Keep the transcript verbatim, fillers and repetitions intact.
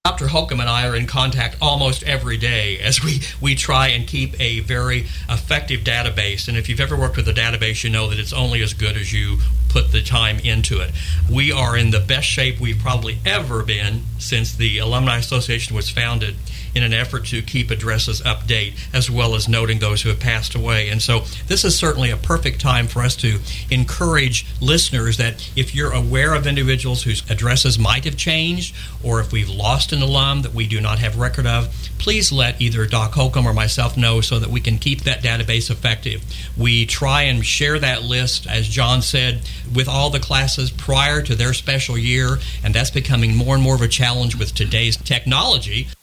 Doctor Holcomb and I are in contact almost every day as we, we try and keep a very effective database. And if you've ever worked with a database, you know that it's only as good as you put the time into it. We are in the best shape we've probably ever been since the Alumni Association was founded, in an effort to keep addresses up to date, as well as noting those who have passed away. And so this is certainly a perfect time for us to encourage listeners that if you're aware of individuals whose addresses might have changed, or if we've lost an alum that we do not have record of, please let either Doc Holcomb or myself know so that we can keep that database effective. We try and share that list, as John said, with all the classes prior to their special year, and that's becoming more and more of a challenge with today's technology.